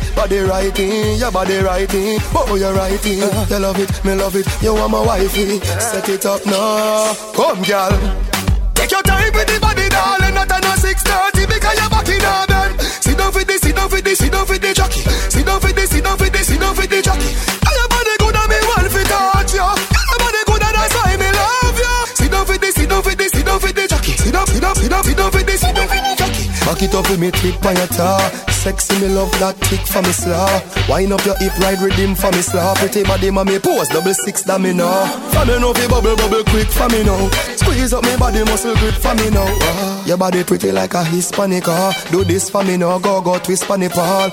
your body writing. Oh, you're writing, you love it, me love it. You want my wifey, set it up now. Come, girl. Take your time with the body, darling. Not on a 6:30 because you're back in our bed. Sit down for this, sit down for this, sit down for the jockey. Sit down for this, sit down for this, sit down for the jockey. And your body good and me want to touch you. Your body good and that's why me love you. Sit down for this, sit down for this, sit down for the jockey. Sit down, sit down, sit down, sit down for this, sit down for the jockey. Back it up with me, trick by your tar. Sexy, me love that tick for me slaw. Wind up your hip, ride rhythm for me slaw. Pretty body, mommy pose, 6 that me know. For me know fi bubble, bubble quick for me now. Squeeze up me body, muscle grip for me now. Your body pretty like a Hispanic. Do this for me now, go twist for me Paul.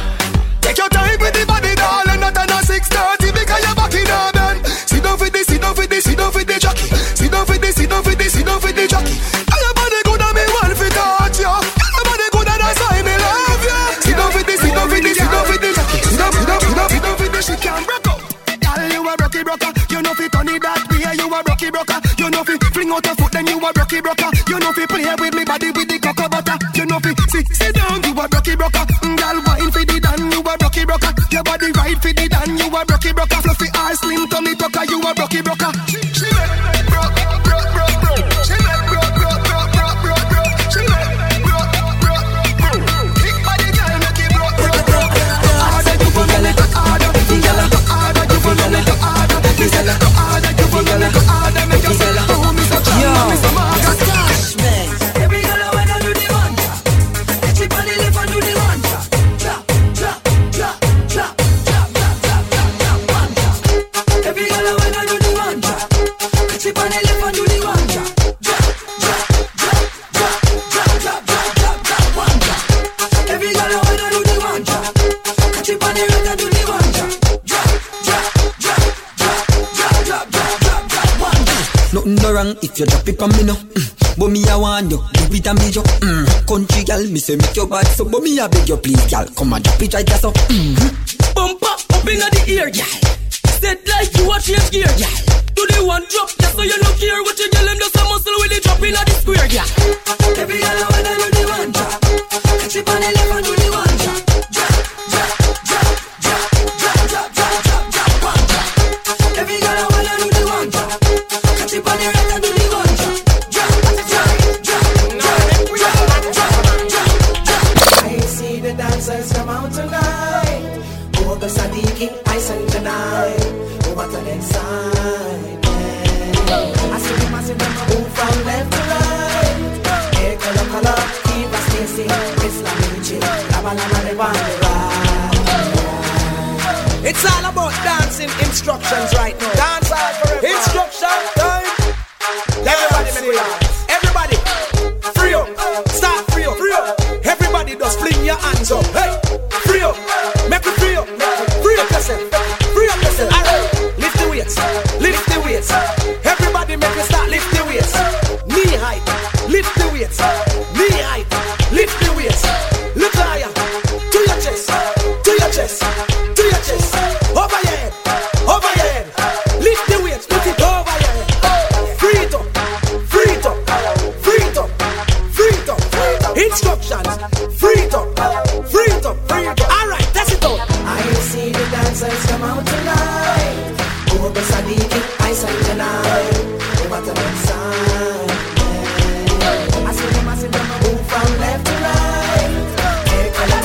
Take your time with the body, darling. Not on a 6:30 because you're back in our bed. Sit down for this, sit down for this, sit down for the jockey. Sit down for this, sit down for this, sit down for the jockey. And your body good and me want fi touch you. Your body good and that's why me love you. Sit down for this, sit down for this, sit down for the jockey. Sit down, sit down, sit down, sit down for this. She can't broke up. Girl, you a rocky broker. You know fi turn it that way. You a rocky broker. You know fi fling out your foot, then you a rocky broker. You know fi play with me body with the cocoa butter. You know fi sit down, you a rocky broker. Girl, wine fi the dan, you a rocky broker. Your body right fi the dan, you a rocky broker. Fluffy eyes, slim tummy tucker, you a rocky broker. She make broke. She make broke. She make broke. Big body girl make it broke. Harder you for me, harder. Harder you for me, harder. Harder you for me, harder. Make yourself do me so charm, me so marvelous. Gosh, man. Every girl I wanna do the one drop. Let your body live and do the one drop. Drop, drop, drop, drop, drop, drop, drop, drop, one drop. Every girl I wanna do the one drop. Let your body live and do the one drop. Drop, drop, drop, drop, drop, drop, drop, drop, drop, one drop. Every girl I wanna do the one drop. Let your body right and do the one drop. Drop, drop, drop, drop, drop, drop, drop, drop, drop, one drop. Nothing no wrong if you drop it on me no. But me I want you, do it and me yo. Country girl, me say make your bad so. But me I beg you please, girl, come and drop it right there so. Bump up inna the ear, girl. Set like you a change gear, girl. Do the one drop, just so you no care what you tell them. Just a muscle with the drop inna the square, girl. Every girl I wanna do the one drop. Catch it on the left and do the one drop. Drop, drop, drop, drop, drop, drop, drop, drop, drop, one drop. Every girl I wanna do the one drop. Catch it on the right and do the one drop. Drop, drop, drop, drop, drop, drop, drop. I see the dancers come out tonight. Oh, the Sadiki, I send tonight. Oh, what an excitement. I see them move from left to right. Hey, color, keep us Stacy, Miss Lamichi, Lava, they want to ride. It's all about dancing instructions right now. Dance hard forever. Instruction time. Everybody make me dance. Everybody, free up. Start free up. Free up. Everybody just fling your hands up. Hey, free up. Make it free up. Free up yourself. Free up yourself. Alright, lift the weights. weights, lift the weights. Everybody make me start lift the weights. Knee height, lift the weights. Knee height, lift the weights. Lift higher, to your chest, to your chest, to your chest. Over your head, over your head. Lift the weights, put it over your head. Free it up, free it up, free it up, free it up. Instructions, free it up, free it up, free it up. All right, that's it out. I see the dancers come out tonight. Over Sadiki, I sang tonight. What a good sign. I see them move from left to right. Keep it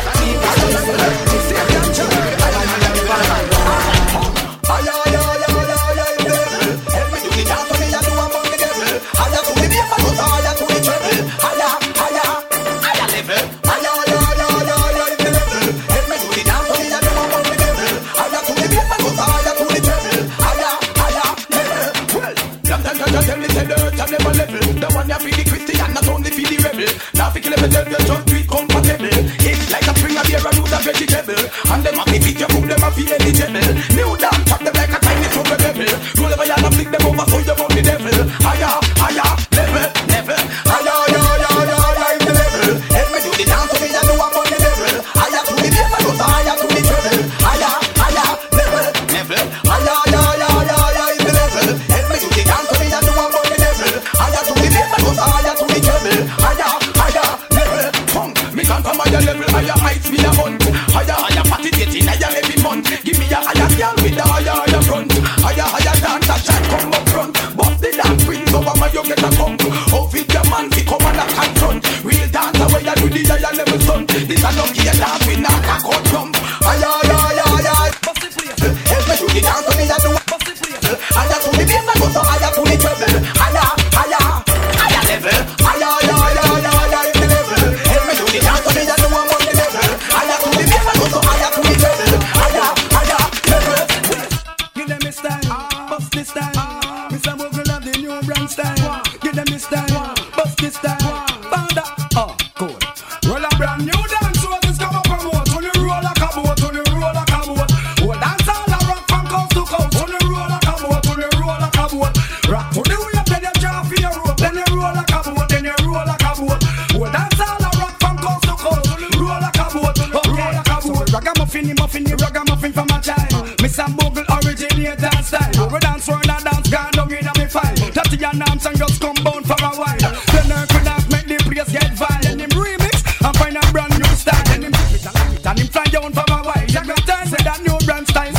and them happy feet, you put them happy eligible. New dance, tap them like a tiny trouble rebel. Roll over y'all and flick them over so you want the devil. Higher, higher, level, level. Higher, higher, higher, higher, the level. Help me do the dance so me and do up on the devil. Higher to the devil, goes higher to the treble. Higher, higher, level, level. Higher, higher, higher, higher, the level. Help me do the dance so me and do up on the devil. Higher to the devil, goes higher to the treble. Higher, higher, level. Punk, me can't come higher level, higher heights me a hunt. Higher, higher party getting higher every month. Give me a higher girl with a higher, higher front. Higher, higher dance, a chat come up front. Bust the dance, brings over my you get a pump. How fit your man, fi come and a confront. Real dancer where you do the higher level stunt. This a lucky a dance with a cock out jump. Higher, higher, higher, higher. Bust the place. Help me do the dance so me a do. Bust the place. Higher to the bass and go so higher to the treble. Higher, higher, higher level. Higher, higher, higher, higher, higher the level. Help me do the dance so me a do one on the level. Higher to the bass and go so higher to the treble. Higher, higher level. Give them a style, bust this style. Mr. Bogle love the new brand style. Give them a style, bust this style. Found that, oh, cool. Roll a brand new dance, so this come up from what? On the roll like a boat, on the roll like a boat. Oh, dance all a rock from coast to coast. On the roll like a boat, on the roll like a boat. Rock to the wave, then you draw for your rope. Then you roll like a boat, then you roll like a boat. Oh, dance all a rock from coast to coast. Roll like a boat, roll like a boat. Ragamuffin, ragamuffin from a child. Mr. Bogle originate dance style. We dance round and dance, gone down in a me file. Tatty and arms and just come bound for a while. Then her could have make the place get vile. Then him remix and find a brand new style. Then him flip it and like it and him fly down for a while. Jack and time say that new brand style.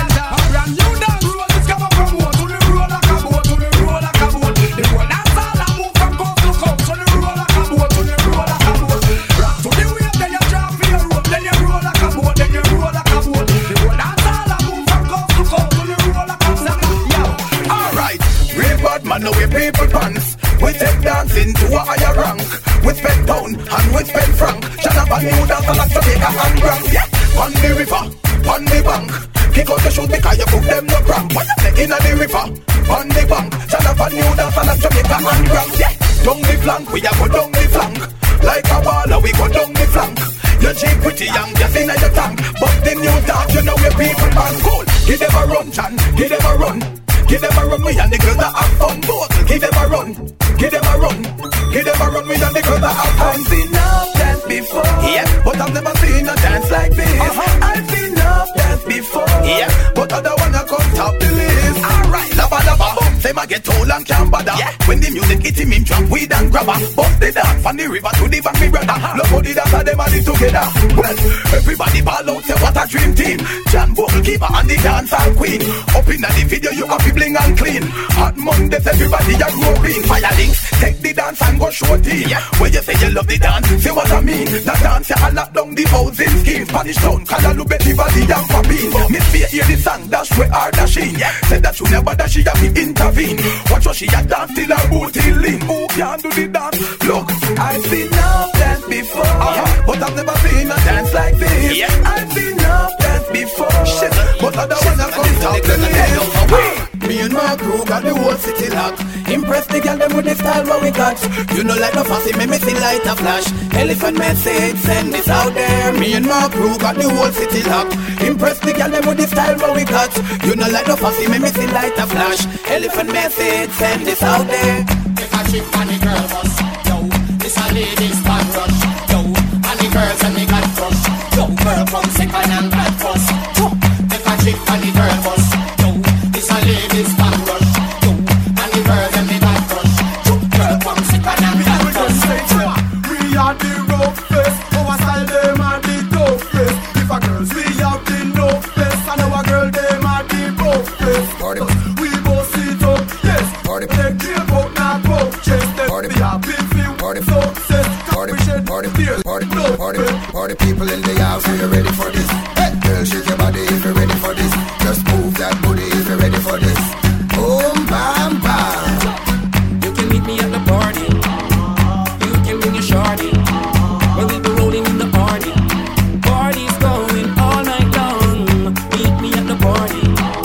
A brand new dance. Roll this come up from what? To the roll like a boat, to the roll like a boat. The whole dance all a move from coast to coast. To the roll like a boat, to the roll like a boat. Rock to the wave, then you drop for your rope. Then you roll like a boat, then you roll like a boat. The whole dance all a move from coast to coast. To the roll like a boat. Alright, real bad man, no we people pants. We take dancing to a higher rank. We spend pound and we spend franc. Jonathan new dance like Jamaica and Grand. Yeah, on the river, on the bank. Kick out the shoes because you put them no cramp. Why you taking on the river, on the bank. Jonathan new dance like Jamaica and Grand. Yeah, down the flank, we a go down the flank. Like a baller, we go down the flank. You're cheap, pretty young, just in your tank. But the new dance, you know we people man cool. Give them a run, John, give them a run. Give them a run, me and the girls that have fun. Both, give them a run, give them a run. Give them a run, me and the girls that have fun. I've seen enough dance before, yeah, but I've never seen a dance like this. I've seen enough dance before, yeah, but I don't wanna come top the list. Alright, lava lava, say my get tall and can't bother. Yeah. When the music hit him drop weed and grabber. Bust the dance from the river to the bank, me brother. Love how the dancer them and it together. Well, everybody ball out, say what a dream team. John Bogle keeper and the dancer queen. Up in the video you have to bling and clean. Hot Mondays everybody a roping. Fire links, take the dance and go show team. Yeah. When you say you love the dance, say what I mean. The dance you lock down the housing scheme. Spanish town, Calalu, Betty Valley and Papine. Miss Faye hear the song, dash where her dashing. Yeah. Said that you never dash, she have to intervene. Watch what she a dance till her booty lean. Who can do the dance? Look, I've seen enough dance before, but I've never seen a dance like this. Yeah. I've seen enough dance before, shit, but I don't wanna come top the list. Me and my crew got the whole city locked. Impress the girl them with the style what we got. You know like no fussy, make me see light a flash. Elephant message, send this out there. Me and my crew got the whole city locked. Impress the girl them with the style what we got. You know like no fussy, make me see light a flash. Elephant message, send this out there. If I chick on the girl bus, yo, this a ladies bad rush, yo, and the girls and me got crush, yo, girl come second and bad first. If I chick on the girl bus, yo, this a ladies bad rush, yo, and the girls and me got crush, yo, girl come second and bad first. We are the roughest, our style them are the toughest. If a girls we have the roughest, and our girl them are the roughest. We both sit up, yes. Take the boat now, go chase them. We are big few success. Party people in the house, are you ready for this? Hey, girl, shake your body if you're ready for this. Just move that booty if you're ready for this. Boom, bam, bam. You can meet me at the party. You can bring your shorty. We'll be rolling in the party. Party's going all night long. Meet me at the party.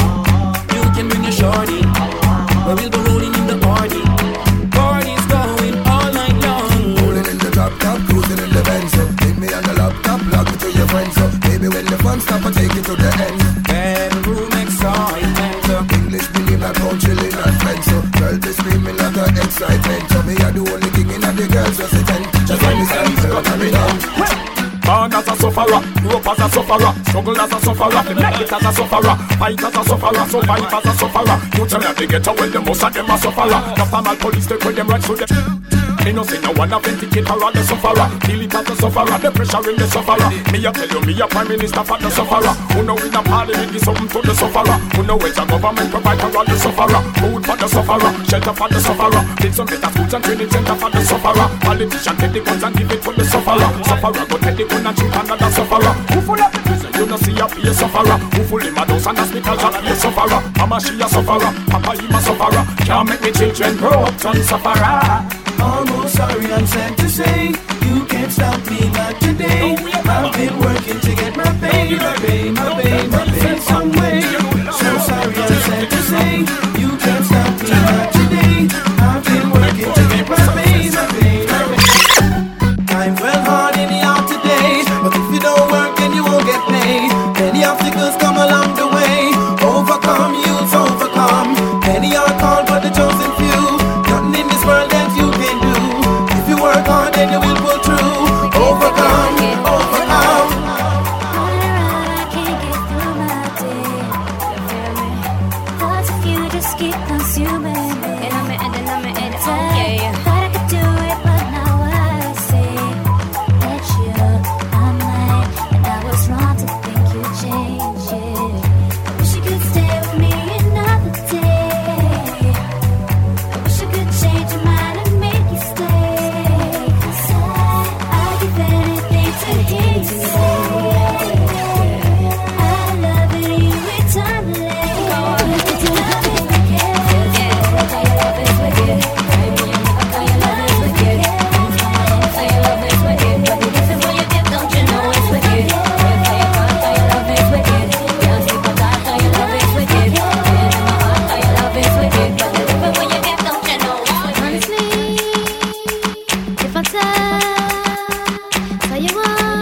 You can bring your shorty. We'll be rolling in the party. Party's going all night long. Rolling in the drop top, cruising in the Benz. Hit me on the laptop, log me to your friends. Baby, when the fun stop, I take you to the end. Bedroom excitement. English million like home chilling and friends. Girl, they screaming like an excitement. Me, I do only thing in the girls just a 10. Just when it's time, girl, carry on. Born as a sufferer, grew up as a sufferer, struggle as a sufferer, make it as a sufferer, fight as a sufferer, survive as a sufferer. You tell me they get away, the most of them are sufferer. After my police take with them right through them. Me no say no one a vindicate or the sufferer. Feel it as a sufferer, the pressure in the sufferer. Me a tell you, me a prime minister for the sufferer. Who know in a party we give something to the sufferer. Who know it's a government provide for all the sufferer. Food for the sufferer, shelter for the sufferer. Build some better schools and training center for the sufferer. Politician take the guns and give it to the sufferer. Sufferer go take the gun and shoot another sufferer. Who full of the prison, you no see a be a sufferer. Who full in my house and hospital and be a sufferer. Mama she a sufferer, Papa he a sufferer. Can't make me children grow up to sufferer. Almost sorry, I'm sad to say you can't stop me, not today. I've been working to get my pay, my pay, my pay, my pay some way. So sorry, I'm sad to say you can't stop me, not today. I've been working to get my pay, my pay, my pay. I've worked hard in the out today, but if you don't work, then you won't get paid. Many obstacles come along the way. Overcome, you'll overcome. Many are called, but the chosen few. Nothing in this world that you can do. If you work hard, then you will pull through. Overcome, overcome. I can't get through my day. You feel me? Thoughts of you just keep consuming me. And I'm in, yeah. Thought I could do it, but now I see that I'm right, and I was wrong to think you changed it. I wish you could stay with me another day. I wish I could change your mind and make you stay. 'Cause I give anything to hear you say I love it, you eternally. Love is wicked. Your love is wicked. Your love is wicked. Your love is wicked. But the reason why you give, don't you know it's wicked? Your love is wicked. Can't sleep on that, your love is wicked. In my heart, your love is wicked. But the reason why you give, don't you know it's wicked? Honestly, if I tell you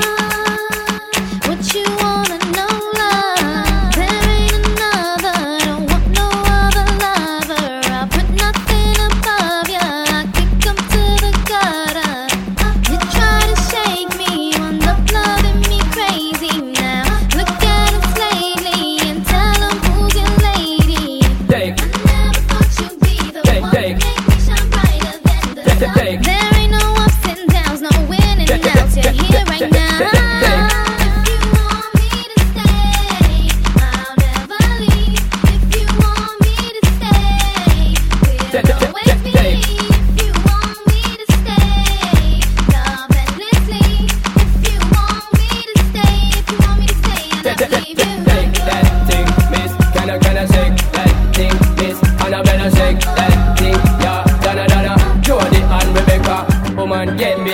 what you wanna know, love, there ain't another. Don't want no other lover. I put nothing above ya. I kick 'em to the gutter. You try to shake me, end up loving me crazy now. Look at us lately and tell 'em who's your lady. Take. I never thought you'd be the Take, one take. to make me shine brighter than the sun. Take. There ain't no ups and downs, no winning outs. You're here right now. If you want me to stay, I'll never leave. If you want me to stay, we'll always be. If you want me to stay, love endlessly. If you want me to stay, I'll never leave you. Take that thing, miss. Can I shake that thing, miss? Annabella shake that thing, yeah. Donna, Jody and Rebecca, woman get busy.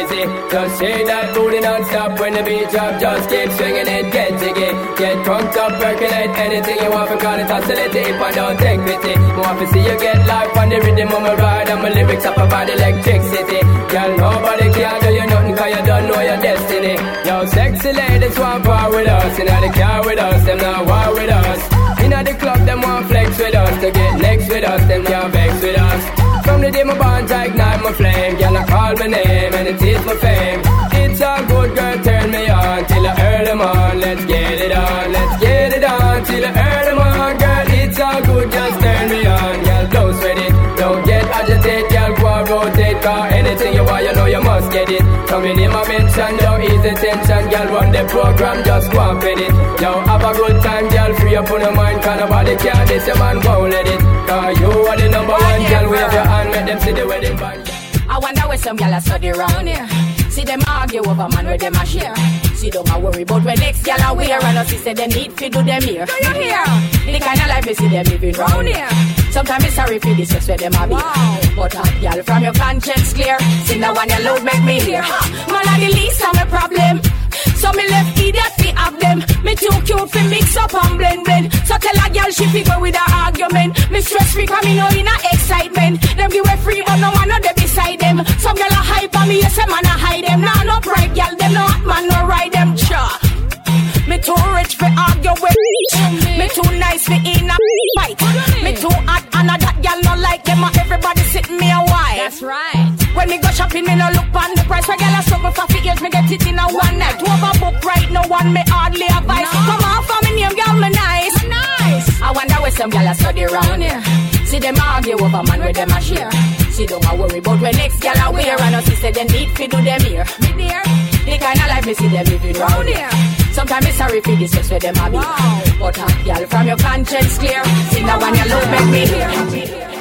easy. Just shake that booty non-stop when the beat drop. Just keep swinging it, get jiggy. Get crunked up, percolate anything you want, call it oscillate. If I don't take pity, want to see you get life on the rhythm of my ride. And my lyrics up about electricity. Girl, nobody can do you nothing, cause you don't know your destiny. Yo, sexy ladies want part with us. Inna the car with us, them not war with us. Inna the club, them want flex with us. To get next with us, them can't vex with us. From the day my bond, I ignite my flame. Girl, I call my name and it is my fame. It's a good girl, turn me on till I earn them on. Let's get it on, let's get it on till I earn them on. Girl, it's all good, just turn me on. Girl, don't sweat it, don't get agitated. Girl, go and rotate, cause anything you want, you know you must get it. Coming in my mention, don't ease the tension. Girl, run the program, just go and fit it. Yo, have a good time, girl, free up on your mind. Cause nobody care, this your man won't let it. Cause you are the number one, girl, wave your hand, make them see the wedding band. I wonder where some gyal a study round here. See them argue over man where them a share. See don't a worry about where next gyal a wear. And us say them need fi do them here. Do you hear? The kind of life you see them living round here. Sometimes it's sorry for this sex where them a be. But hot gyal from your conscience clear. See now when your load make me hear. Man a the least of my problem. So me left idiot fi have them. Me too cute fi mix up and blend. So tell a girl she fi go with her argument. Me stress free cause me know in a excitement. Them give way free but no man no dey beside them. Some girl a hype on me, yes a man a hide them. Nah no pride girl, them no hot man no ride them. Cha. Me too rich fi argue with. Me too nice fi in a fight. Me too hot and a that girl no like them. Everybody sit me a while. That's right. When me go shopping, me no look on the price. When girl a struggle for 50 years, me get it in a one night. Overbook right, no one me hardly advise. Come on for me name, girl, me nice. I wonder where some girl a study round here. See them argue over man where them a share. See don't a worry about where next girl a wear. And us say them need fi do them here. Me dear, the kind of life me see them living round here. Sometimes it's sorry for this sex where them a be. But hot girl from your conscience clear. See now when you look make me hear.